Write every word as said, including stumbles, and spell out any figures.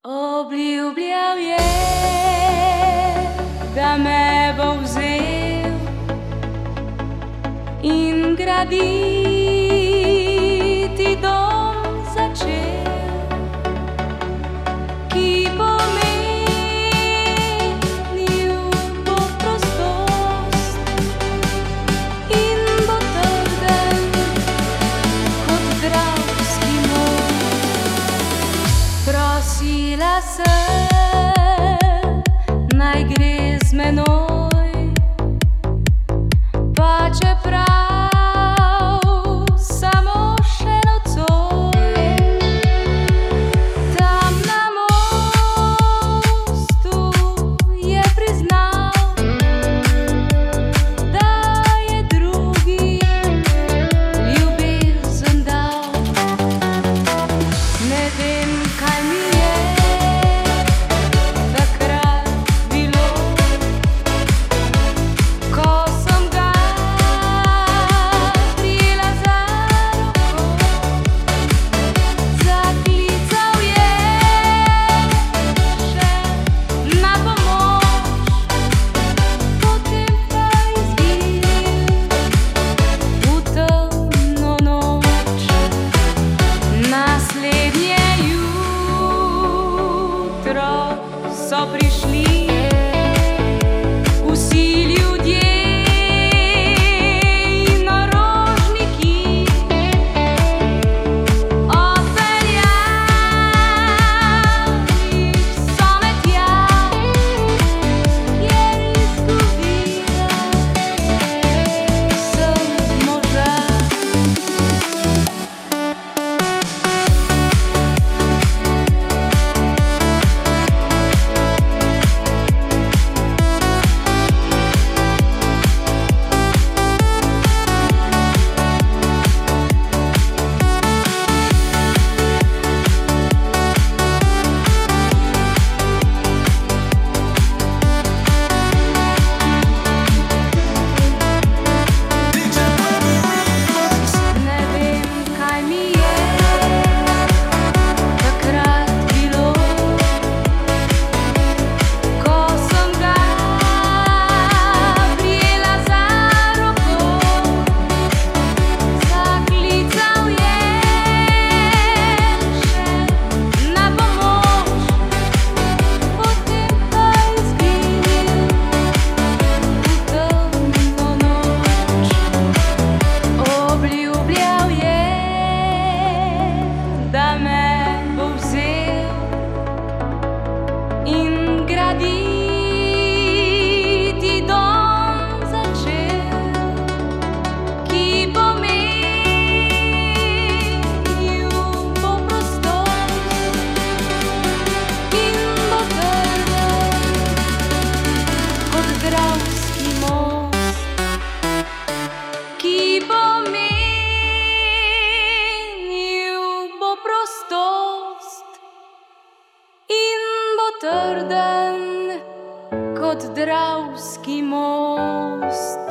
Obljubljal je, da me bo vzel in graditi dom začel, ki bo menil bo prostost in bo trden kot dravski most. Prosila sem, naj gre z menoj, pa čeprav samo še nocoj. Tam na mostu je priznal, da je drugi ljubezen dal. Ne vem, kaj mi je takrat bilo, ko sem ga prijela za roko. Zaklical je še na pomoč, potem pa izginil v temno noč. Naslednje jutro so prišli vsi ljudje in naročniki, odpeljali so me tja, jer izgubila sem moža. Ne vem, kaj mi je takrat bilo, ko sem ga prijela za roko. Zaklical je še na pomoč, potem pa izginil v temno noč. Obljubljal je, da me bo vzel in graditi dom začel, ki bo menil bo prostost in bo trden kot dravski most, ki bo menil bo prostost in bo trden kot dravski most.